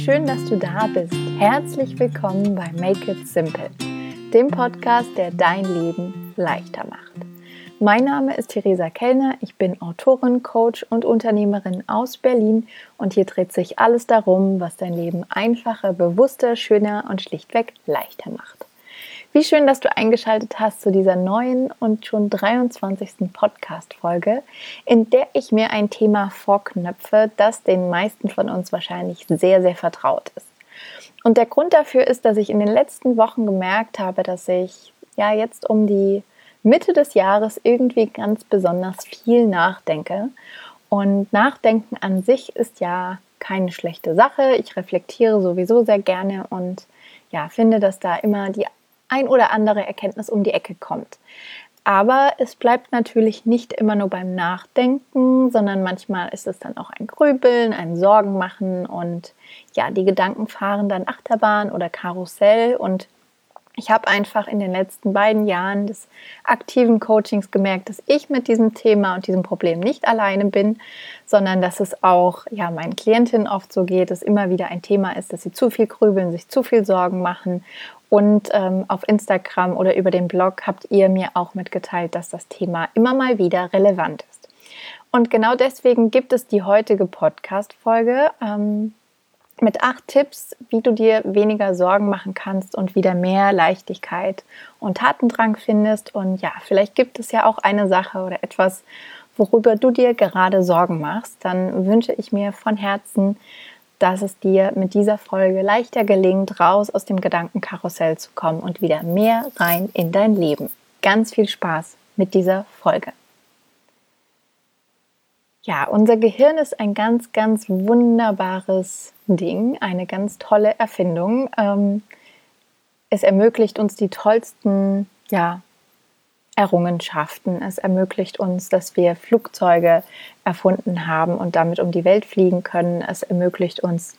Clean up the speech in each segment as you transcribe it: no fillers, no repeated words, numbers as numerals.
schön, dass du da bist. Herzlich willkommen bei Make It Simple, dem Podcast, der dein Leben leichter macht. Mein Name ist Theresa Kellner, ich bin Autorin, Coach und Unternehmerin aus Berlin und hier dreht sich alles darum, was dein Leben einfacher, bewusster, schöner und schlichtweg leichter macht. Wie schön, dass du eingeschaltet hast zu dieser neuen und schon 23. Podcast-Folge, in der ich mir ein Thema vorknöpfe, das den meisten von uns wahrscheinlich sehr, sehr vertraut ist. Und der Grund dafür ist, dass ich in den letzten Wochen gemerkt habe, dass ich jetzt um die Mitte des Jahres irgendwie ganz besonders viel nachdenke. Und Nachdenken an sich ist ja keine schlechte Sache. Ich reflektiere sowieso sehr gerne und finde, dass da immer die ein oder andere Erkenntnis um die Ecke kommt. Aber es bleibt natürlich nicht immer nur beim Nachdenken, sondern manchmal ist es dann auch ein Grübeln, ein Sorgenmachen und die Gedanken fahren dann Achterbahn oder Karussell. Und ich habe einfach in den letzten beiden Jahren des aktiven Coachings gemerkt, dass ich mit diesem Thema und diesem Problem nicht alleine bin, sondern dass es auch meinen Klientinnen oft so geht, dass immer wieder ein Thema ist, dass sie zu viel grübeln, sich zu viel Sorgen machen. Und auf Instagram oder über den Blog habt ihr mir auch mitgeteilt, dass das Thema immer mal wieder relevant ist. Und genau deswegen gibt es die heutige Podcast-Folge mit 8 Tipps, wie du dir weniger Sorgen machen kannst und wieder mehr Leichtigkeit und Tatendrang findest. Und vielleicht gibt es ja auch eine Sache oder etwas, worüber du dir gerade Sorgen machst. Dann wünsche ich mir von Herzen, dass es dir mit dieser Folge leichter gelingt, raus aus dem Gedankenkarussell zu kommen und wieder mehr rein in dein Leben. Ganz viel Spaß mit dieser Folge. Ja, unser Gehirn ist ein ganz, ganz wunderbares Ding, eine ganz tolle Erfindung. Es ermöglicht uns die tollsten, Errungenschaften. Es ermöglicht uns, dass wir Flugzeuge erfunden haben und damit um die Welt fliegen können. Es ermöglicht uns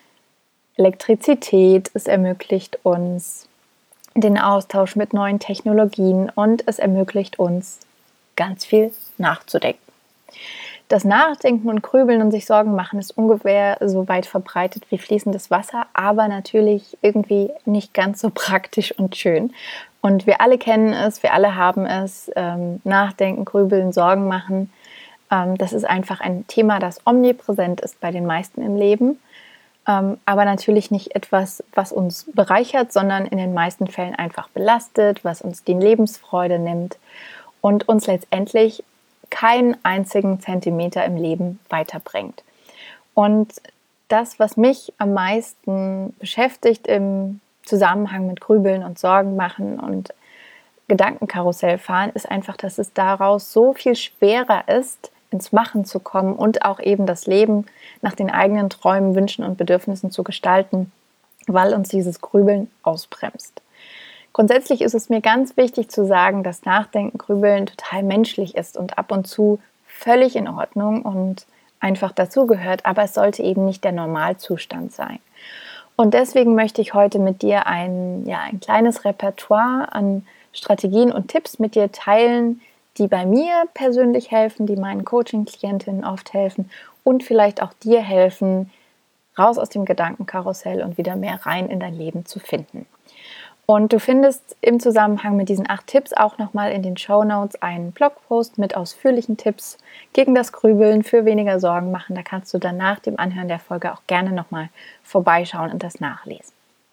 Elektrizität. Es ermöglicht uns den Austausch mit neuen Technologien und es ermöglicht uns, ganz viel nachzudenken. Das Nachdenken und Grübeln und sich Sorgen machen ist ungefähr so weit verbreitet wie fließendes Wasser, aber natürlich irgendwie nicht ganz so praktisch und schön. Und wir alle kennen es, wir alle haben es. Nachdenken, Grübeln, Sorgen machen. Das ist einfach ein Thema, das omnipräsent ist bei den meisten im Leben. Aber natürlich nicht etwas, was uns bereichert, sondern in den meisten Fällen einfach belastet, was uns die Lebensfreude nimmt und uns letztendlich keinen einzigen Zentimeter im Leben weiterbringt. Und das, was mich am meisten beschäftigt im Zusammenhang mit Grübeln und Sorgen machen und Gedankenkarussell fahren, ist einfach, dass es daraus so viel schwerer ist, ins Machen zu kommen und auch eben das Leben nach den eigenen Träumen, Wünschen und Bedürfnissen zu gestalten, weil uns dieses Grübeln ausbremst. Grundsätzlich ist es mir ganz wichtig zu sagen, dass Nachdenken, Grübeln total menschlich ist und ab und zu völlig in Ordnung und einfach dazugehört, aber es sollte eben nicht der Normalzustand sein. Und deswegen möchte ich heute mit dir ein kleines Repertoire an Strategien und Tipps mit dir teilen, die bei mir persönlich helfen, die meinen Coaching-Klientinnen oft helfen und vielleicht auch dir helfen, raus aus dem Gedankenkarussell und wieder mehr rein in dein Leben zu finden. Und du findest im Zusammenhang mit diesen 8 Tipps auch nochmal in den Shownotes einen Blogpost mit ausführlichen Tipps gegen das Grübeln, für weniger Sorgen machen. Da kannst du dann nach dem Anhören der Folge auch gerne nochmal vorbeischauen und das nachlesen.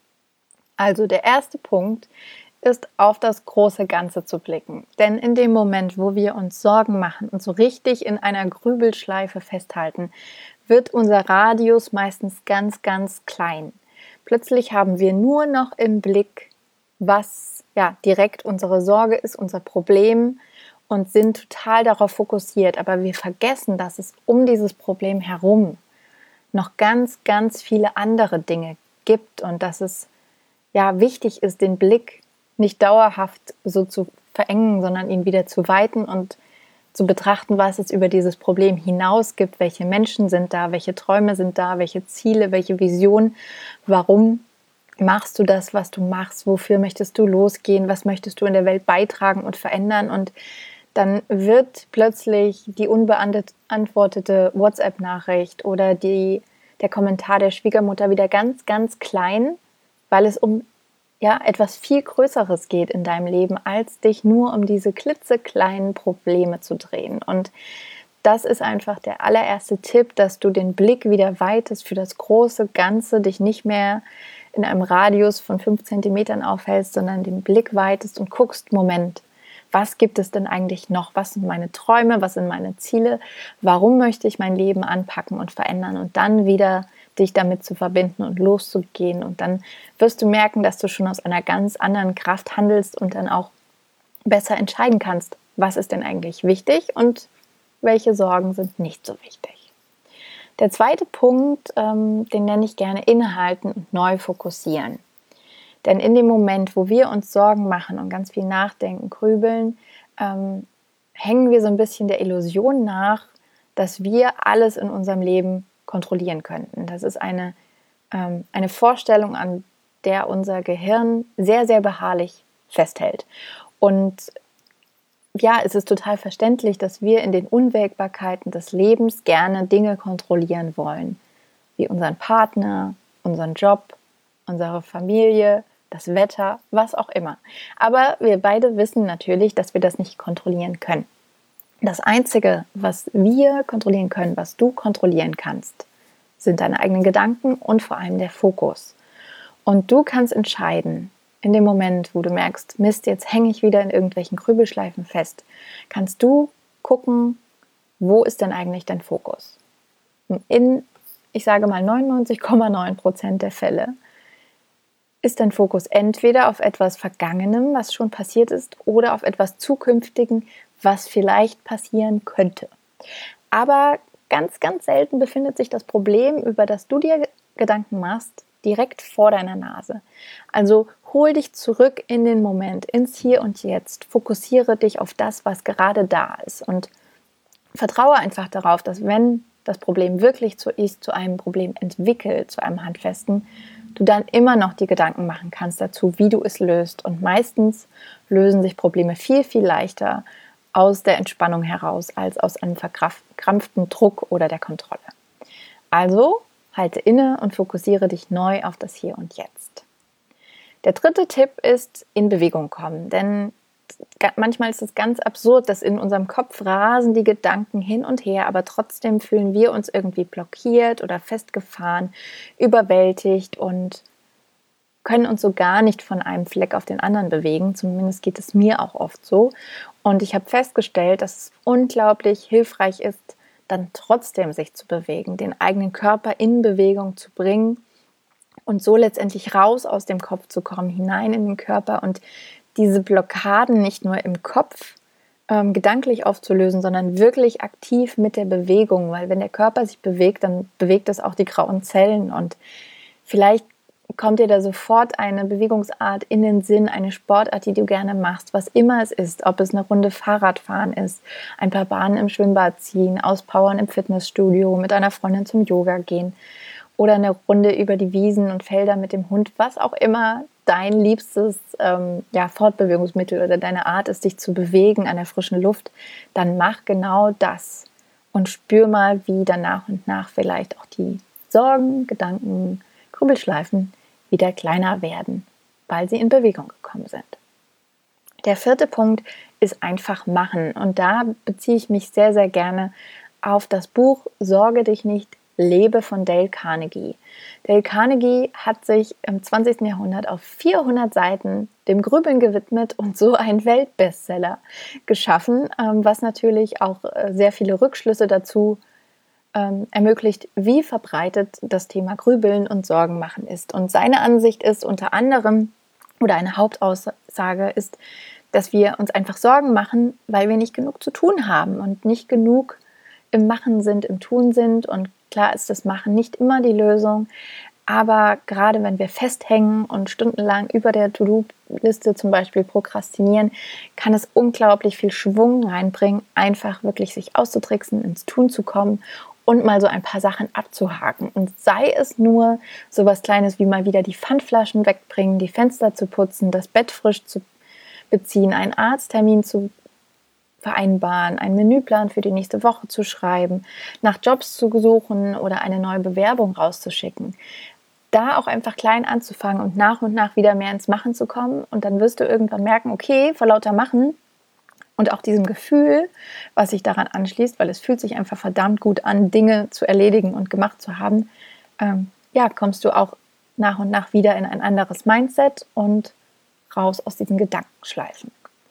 Also der erste Punkt ist, auf das große Ganze zu blicken. Denn in dem Moment, wo wir uns Sorgen machen und so richtig in einer Grübelschleife festhalten, wird unser Radius meistens ganz, ganz klein. Plötzlich haben wir nur noch im Blick, was direkt unsere Sorge ist, unser Problem und sind total darauf fokussiert. Aber wir vergessen, dass es um dieses Problem herum noch ganz, ganz viele andere Dinge gibt und dass es wichtig ist, den Blick nicht dauerhaft so zu verengen, sondern ihn wieder zu weiten und zu betrachten, was es über dieses Problem hinaus gibt, welche Menschen sind da, welche Träume sind da, welche Ziele, welche Visionen, warum machst du das, was du machst, wofür möchtest du losgehen, was möchtest du in der Welt beitragen und verändern. Und dann wird plötzlich die unbeantwortete WhatsApp-Nachricht oder die der Kommentar der Schwiegermutter wieder ganz, ganz klein, weil es um etwas viel Größeres geht in deinem Leben, als dich nur um diese klitzekleinen Probleme zu drehen. Und das ist einfach der allererste Tipp, dass du den Blick wieder weitest für das große Ganze, dich nicht mehr in einem Radius von 5 Zentimetern aufhältst, sondern den Blick weitest und guckst, Moment, was gibt es denn eigentlich noch? Was sind meine Träume? Was sind meine Ziele? Warum möchte ich mein Leben anpacken und verändern? Und dann wieder dich damit zu verbinden und loszugehen. Und dann wirst du merken, dass du schon aus einer ganz anderen Kraft handelst und dann auch besser entscheiden kannst, was ist denn eigentlich wichtig und welche Sorgen sind nicht so wichtig. Der zweite Punkt, den nenne ich gerne innehalten und neu fokussieren. Denn in dem Moment, wo wir uns Sorgen machen und ganz viel nachdenken, grübeln, hängen wir so ein bisschen der Illusion nach, dass wir alles in unserem Leben kontrollieren könnten. Das ist eine Vorstellung, an der unser Gehirn sehr, sehr beharrlich festhält. Und ja, es ist total verständlich, dass wir in den Unwägbarkeiten des Lebens gerne Dinge kontrollieren wollen, wie unseren Partner, unseren Job, unsere Familie, das Wetter, was auch immer. Aber wir beide wissen natürlich, dass wir das nicht kontrollieren können. Das Einzige, was wir kontrollieren können, was du kontrollieren kannst, sind deine eigenen Gedanken und vor allem der Fokus. Und du kannst entscheiden, in dem Moment, wo du merkst, Mist, jetzt hänge ich wieder in irgendwelchen Grübelschleifen fest, kannst du gucken, wo ist denn eigentlich dein Fokus? Ich sage mal 99,9% der Fälle ist dein Fokus entweder auf etwas Vergangenem, was schon passiert ist, oder auf etwas Zukünftigem, was vielleicht passieren könnte. Aber ganz, ganz selten befindet sich das Problem, über das du dir Gedanken machst, direkt vor deiner Nase. Also hol dich zurück in den Moment, ins Hier und Jetzt. Fokussiere dich auf das, was gerade da ist und vertraue einfach darauf, dass wenn das Problem wirklich zu einem Problem entwickelt, zu einem handfesten, du dann immer noch die Gedanken machen kannst dazu, wie du es löst. Und meistens lösen sich Probleme viel, viel leichter aus der Entspannung heraus, als aus einem verkrampften Druck oder der Kontrolle. Also halte inne und fokussiere dich neu auf das Hier und Jetzt. Der dritte Tipp ist, in Bewegung kommen, denn manchmal ist es ganz absurd, dass in unserem Kopf rasen die Gedanken hin und her, aber trotzdem fühlen wir uns irgendwie blockiert oder festgefahren, überwältigt und können uns so gar nicht von einem Fleck auf den anderen bewegen. Zumindest geht es mir auch oft so. Und ich habe festgestellt, dass es unglaublich hilfreich ist, dann trotzdem sich zu bewegen, den eigenen Körper in Bewegung zu bringen und so letztendlich raus aus dem Kopf zu kommen, hinein in den Körper und diese Blockaden nicht nur im Kopf gedanklich aufzulösen, sondern wirklich aktiv mit der Bewegung, weil wenn der Körper sich bewegt, dann bewegt es auch die grauen Zellen und vielleicht kommt dir da sofort eine Bewegungsart in den Sinn, eine Sportart, die du gerne machst, was immer es ist, ob es eine Runde Fahrradfahren ist, ein paar Bahnen im Schwimmbad ziehen, auspowern im Fitnessstudio, mit einer Freundin zum Yoga gehen oder eine Runde über die Wiesen und Felder mit dem Hund, was auch immer dein liebstes Fortbewegungsmittel oder deine Art ist, dich zu bewegen an der frischen Luft, dann mach genau das und spür mal, wie dann nach und nach vielleicht auch die Sorgen, Gedanken, Grübelschleifen wieder kleiner werden, weil sie in Bewegung gekommen sind. Der vierte Punkt ist einfach machen. Und da beziehe ich mich sehr, sehr gerne auf das Buch Sorge dich nicht, lebe von Dale Carnegie. Dale Carnegie hat sich im 20. Jahrhundert auf 400 Seiten dem Grübeln gewidmet und so einen Weltbestseller geschaffen, was natürlich auch sehr viele Rückschlüsse dazu ermöglicht, wie verbreitet das Thema Grübeln und Sorgen machen ist. Und seine Ansicht ist unter anderem, oder eine Hauptaussage ist, dass wir uns einfach Sorgen machen, weil wir nicht genug zu tun haben und nicht genug im Machen sind, im Tun sind. Und klar ist das Machen nicht immer die Lösung, aber gerade wenn wir festhängen und stundenlang über der To-Do-Liste zum Beispiel prokrastinieren, kann es unglaublich viel Schwung reinbringen, einfach wirklich sich auszutricksen, ins Tun zu kommen und mal so ein paar Sachen abzuhaken. Und sei es nur so was Kleines wie mal wieder die Pfandflaschen wegbringen, die Fenster zu putzen, das Bett frisch zu beziehen, einen Arzttermin zu vereinbaren, einen Menüplan für die nächste Woche zu schreiben, nach Jobs zu suchen oder eine neue Bewerbung rauszuschicken. Da auch einfach klein anzufangen und nach wieder mehr ins Machen zu kommen. Und dann wirst du irgendwann merken, okay, vor lauter Machen und auch diesem Gefühl, was sich daran anschließt, weil es fühlt sich einfach verdammt gut an, Dinge zu erledigen und gemacht zu haben, kommst du auch nach und nach wieder in ein anderes Mindset und raus aus diesen Gedankenschleifen.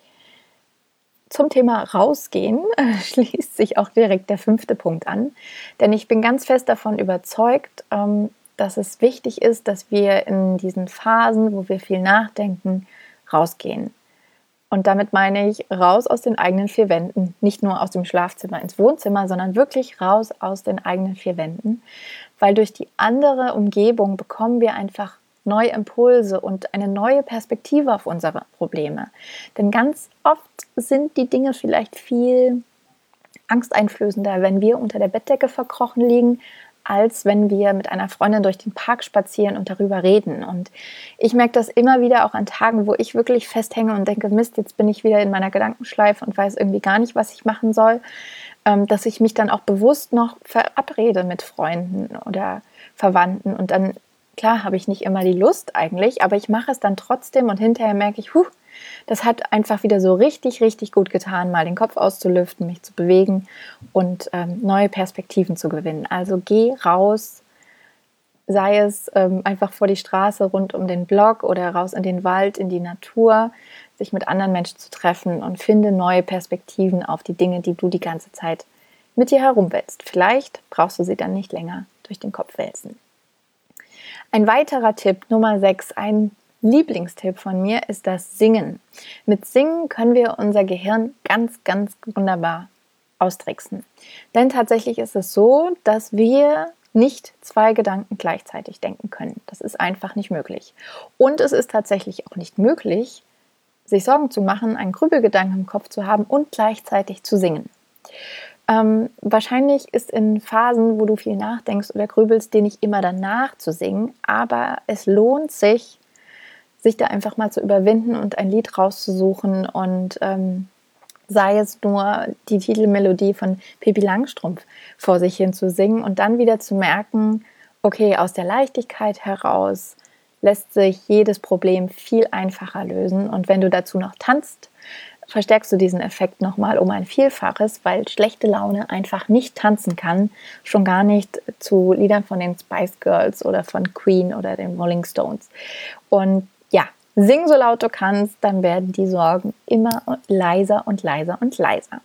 Zum Thema Rausgehen schließt sich auch direkt der 5. Punkt an, denn ich bin ganz fest davon überzeugt, dass es wichtig ist, dass wir in diesen Phasen, wo wir viel nachdenken, rausgehen. Und damit meine ich raus aus den eigenen 4 Wänden, nicht nur aus dem Schlafzimmer ins Wohnzimmer, sondern wirklich raus aus den eigenen 4 Wänden, weil durch die andere Umgebung bekommen wir einfach neue Impulse und eine neue Perspektive auf unsere Probleme. Denn ganz oft sind die Dinge vielleicht viel angsteinflößender, wenn wir unter der Bettdecke verkrochen liegen, als wenn wir mit einer Freundin durch den Park spazieren und darüber reden. Und ich merke das immer wieder auch an Tagen, wo ich wirklich festhänge und denke, Mist, jetzt bin ich wieder in meiner Gedankenschleife und weiß irgendwie gar nicht, was ich machen soll, dass ich mich dann auch bewusst noch verabrede mit Freunden oder Verwandten. Und dann, klar, habe ich nicht immer die Lust eigentlich, aber ich mache es dann trotzdem und hinterher merke ich, das hat einfach wieder so richtig, richtig gut getan, mal den Kopf auszulüften, mich zu bewegen und neue Perspektiven zu gewinnen. Also geh raus, sei es einfach vor die Straße rund um den Block oder raus in den Wald, in die Natur, sich mit anderen Menschen zu treffen und finde neue Perspektiven auf die Dinge, die du die ganze Zeit mit dir herumwälzt. Vielleicht brauchst du sie dann nicht länger durch den Kopf wälzen. Ein weiterer Tipp, Nummer 6, ein Lieblingstipp von mir ist das Singen. Mit Singen können wir unser Gehirn ganz, ganz wunderbar austricksen. Denn tatsächlich ist es so, dass wir nicht 2 Gedanken gleichzeitig denken können. Das ist einfach nicht möglich. Und es ist tatsächlich auch nicht möglich, sich Sorgen zu machen, einen Grübelgedanken im Kopf zu haben und gleichzeitig zu singen. Wahrscheinlich ist in Phasen, wo du viel nachdenkst oder grübelst, dir nicht immer danach zu singen, aber es lohnt sich da einfach mal zu überwinden und ein Lied rauszusuchen und sei es nur die Titelmelodie von Pippi Langstrumpf vor sich hin zu singen und dann wieder zu merken, okay, aus der Leichtigkeit heraus lässt sich jedes Problem viel einfacher lösen und wenn du dazu noch tanzt, verstärkst du diesen Effekt nochmal um ein Vielfaches, weil schlechte Laune einfach nicht tanzen kann, schon gar nicht zu Liedern von den Spice Girls oder von Queen oder den Rolling Stones. Und ja, sing so laut du kannst, dann werden die Sorgen immer leiser und leiser und leiser.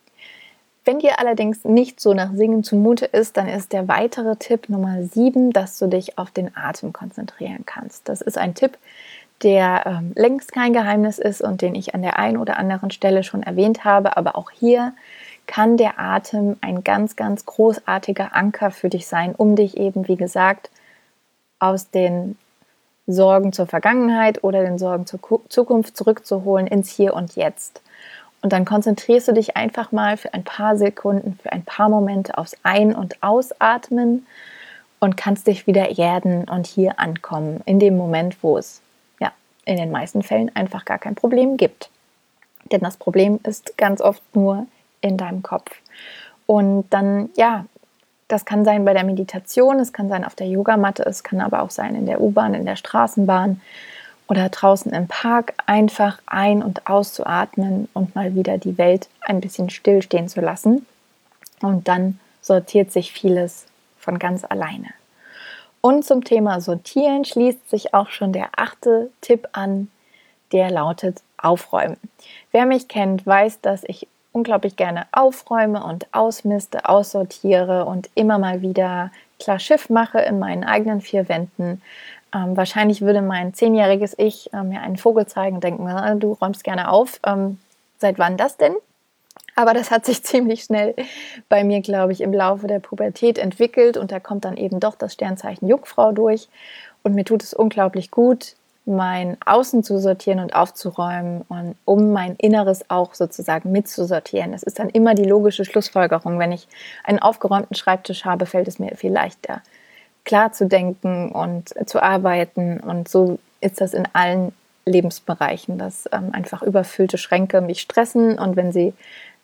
Wenn dir allerdings nicht so nach Singen zumute ist, dann ist der weitere Tipp Nummer 7, dass du dich auf den Atem konzentrieren kannst. Das ist ein Tipp, der längst kein Geheimnis ist und den ich an der einen oder anderen Stelle schon erwähnt habe, aber auch hier kann der Atem ein ganz, ganz großartiger Anker für dich sein, um dich eben, wie gesagt, aus den Sorgen zur Vergangenheit oder den Sorgen zur Zukunft zurückzuholen ins Hier und Jetzt. Und dann konzentrierst du dich einfach mal für ein paar Sekunden, für ein paar Momente aufs Ein- und Ausatmen und kannst dich wieder erden und hier ankommen, in dem Moment, wo es in den meisten Fällen einfach gar kein Problem gibt. Denn das Problem ist ganz oft nur in deinem Kopf. Und dann, das kann sein bei der Meditation, es kann sein auf der Yogamatte, es kann aber auch sein in der U-Bahn, in der Straßenbahn oder draußen im Park, einfach ein- und auszuatmen und mal wieder die Welt ein bisschen stillstehen zu lassen. Und dann sortiert sich vieles von ganz alleine. Und zum Thema Sortieren schließt sich auch schon der 8. Tipp an, der lautet Aufräumen. Wer mich kennt, weiß, dass ich unglaublich gerne aufräume und ausmiste, aussortiere und immer mal wieder klar Schiff mache in meinen eigenen 4 Wänden. Wahrscheinlich würde mein 10-jähriges Ich mir einen Vogel zeigen und denken, du räumst gerne auf. Seit wann das denn? Aber das hat sich ziemlich schnell bei mir, glaube ich, im Laufe der Pubertät entwickelt und da kommt dann eben doch das Sternzeichen Jungfrau durch und mir tut es unglaublich gut, mein Außen zu sortieren und aufzuräumen und um mein Inneres auch sozusagen mitzusortieren. Das ist dann immer die logische Schlussfolgerung. Wenn ich einen aufgeräumten Schreibtisch habe, fällt es mir viel leichter, klar zu denken und zu arbeiten und so ist das in allen Lebensbereichen, dass einfach überfüllte Schränke mich stressen und wenn sie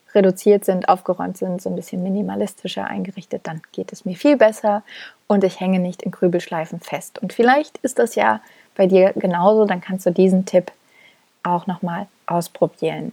reduziert sind, aufgeräumt sind, so ein bisschen minimalistischer eingerichtet, dann geht es mir viel besser und ich hänge nicht in Grübelschleifen fest. Und vielleicht ist das ja bei dir genauso, dann kannst du diesen Tipp auch nochmal ausprobieren.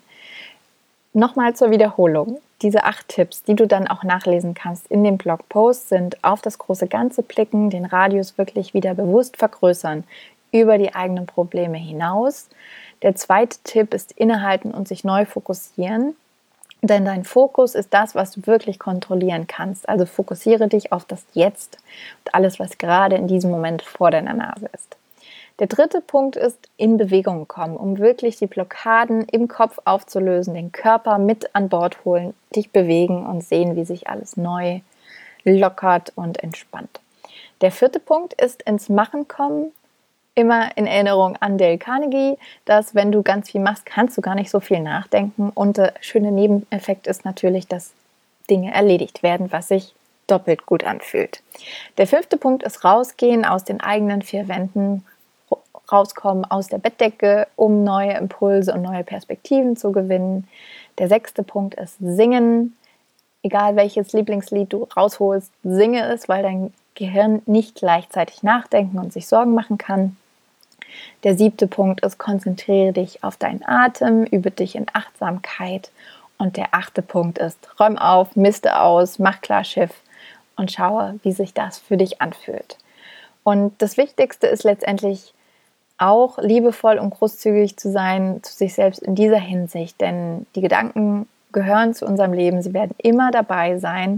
Nochmal zur Wiederholung. Diese 8 Tipps, die du dann auch nachlesen kannst in dem Blogpost, sind auf das große Ganze blicken, den Radius wirklich wieder bewusst vergrößern, über die eigenen Probleme hinaus. Der zweite Tipp ist innehalten und sich neu fokussieren. Denn dein Fokus ist das, was du wirklich kontrollieren kannst. Also fokussiere dich auf das Jetzt und alles, was gerade in diesem Moment vor deiner Nase ist. Der dritte Punkt ist, in Bewegung kommen, um wirklich die Blockaden im Kopf aufzulösen, den Körper mit an Bord holen, dich bewegen und sehen, wie sich alles neu lockert und entspannt. Der vierte Punkt ist, ins Machen kommen. Immer in Erinnerung an Dale Carnegie, dass wenn du ganz viel machst, kannst du gar nicht so viel nachdenken. Und der schöne Nebeneffekt ist natürlich, dass Dinge erledigt werden, was sich doppelt gut anfühlt. Der 5. Punkt ist rausgehen aus den eigenen 4 Wänden, rauskommen aus der Bettdecke, um neue Impulse und neue Perspektiven zu gewinnen. Der 6. Punkt ist singen. Egal welches Lieblingslied du rausholst, singe es, weil dein Gehirn nicht gleichzeitig nachdenken und sich Sorgen machen kann. Der 7. Punkt ist, konzentriere dich auf deinen Atem, übe dich in Achtsamkeit. Und der 8. Punkt ist, räum auf, miste aus, mach klar Schiff und schaue, wie sich das für dich anfühlt. Und das Wichtigste ist letztendlich auch liebevoll und großzügig zu sein zu sich selbst in dieser Hinsicht, denn die Gedanken gehören zu unserem Leben, sie werden immer dabei sein,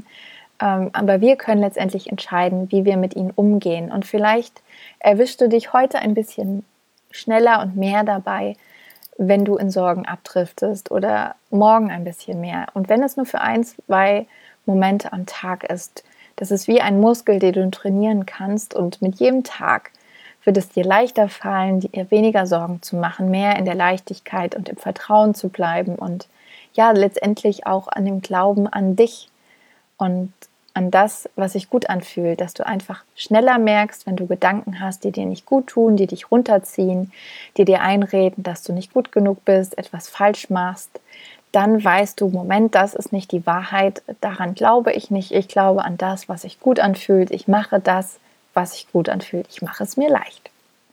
aber wir können letztendlich entscheiden, wie wir mit ihnen umgehen. Und vielleicht erwischst du dich heute ein bisschen schneller und mehr dabei, wenn du in Sorgen abdriftest oder morgen ein bisschen mehr. Und wenn es nur für 1, 2 Momente am Tag ist, das ist wie ein Muskel, den du trainieren kannst und mit jedem Tag wird es dir leichter fallen, dir weniger Sorgen zu machen, mehr in der Leichtigkeit und im Vertrauen zu bleiben und ja, letztendlich auch an dem Glauben an dich und an das, was sich gut anfühlt, dass du einfach schneller merkst, wenn du Gedanken hast, die dir nicht gut tun, die dich runterziehen, die dir einreden, dass du nicht gut genug bist, etwas falsch machst, dann weißt du, Moment, das ist nicht die Wahrheit, daran glaube ich nicht, ich glaube an das, was sich gut anfühlt, ich mache das, was sich gut anfühlt, ich mache es mir leicht.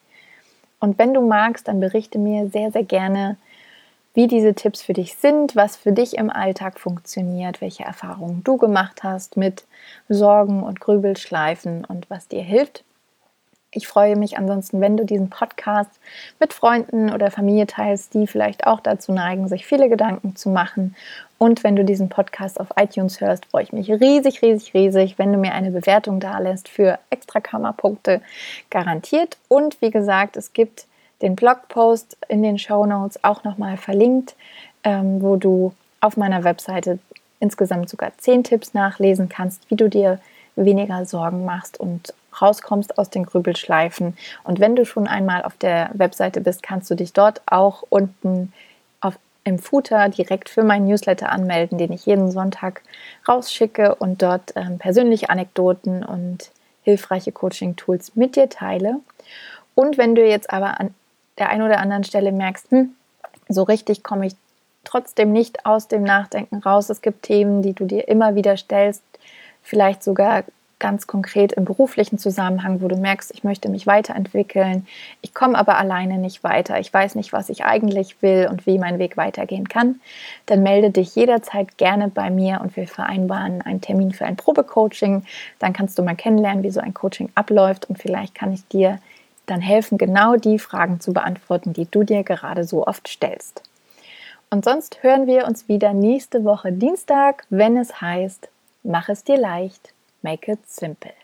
Und wenn du magst, dann berichte mir sehr, sehr gerne, wie diese Tipps für dich sind, was für dich im Alltag funktioniert, welche Erfahrungen du gemacht hast mit Sorgen und Grübelschleifen und was dir hilft. Ich freue mich ansonsten, wenn du diesen Podcast mit Freunden oder Familie teilst, die vielleicht auch dazu neigen, sich viele Gedanken zu machen. Und wenn du diesen Podcast auf iTunes hörst, freue ich mich riesig, riesig, riesig, wenn du mir eine Bewertung dalässt für extra Karma-Punkte garantiert. Und wie gesagt, es gibt den Blogpost in den Shownotes auch nochmal verlinkt, wo du auf meiner Webseite insgesamt sogar 10 Tipps nachlesen kannst, wie du dir weniger Sorgen machst und rauskommst aus den Grübelschleifen. Und wenn du schon einmal auf der Webseite bist, kannst du dich dort auch unten im Footer direkt für meinen Newsletter anmelden, den ich jeden Sonntag rausschicke und dort persönliche Anekdoten und hilfreiche Coaching-Tools mit dir teile. Und wenn du jetzt aber an der einen oder anderen Stelle merkst, so richtig komme ich trotzdem nicht aus dem Nachdenken raus, es gibt Themen, die du dir immer wieder stellst, vielleicht sogar ganz konkret im beruflichen Zusammenhang, wo du merkst, ich möchte mich weiterentwickeln, ich komme aber alleine nicht weiter, ich weiß nicht, was ich eigentlich will und wie mein Weg weitergehen kann, dann melde dich jederzeit gerne bei mir und wir vereinbaren einen Termin für ein Probecoaching. Dann kannst du mal kennenlernen, wie so ein Coaching abläuft und vielleicht kann ich dir dann helfen, genau die Fragen zu beantworten, die du dir gerade so oft stellst. Und sonst hören wir uns wieder nächste Woche Dienstag, wenn es heißt, mach es dir leicht, make it simple.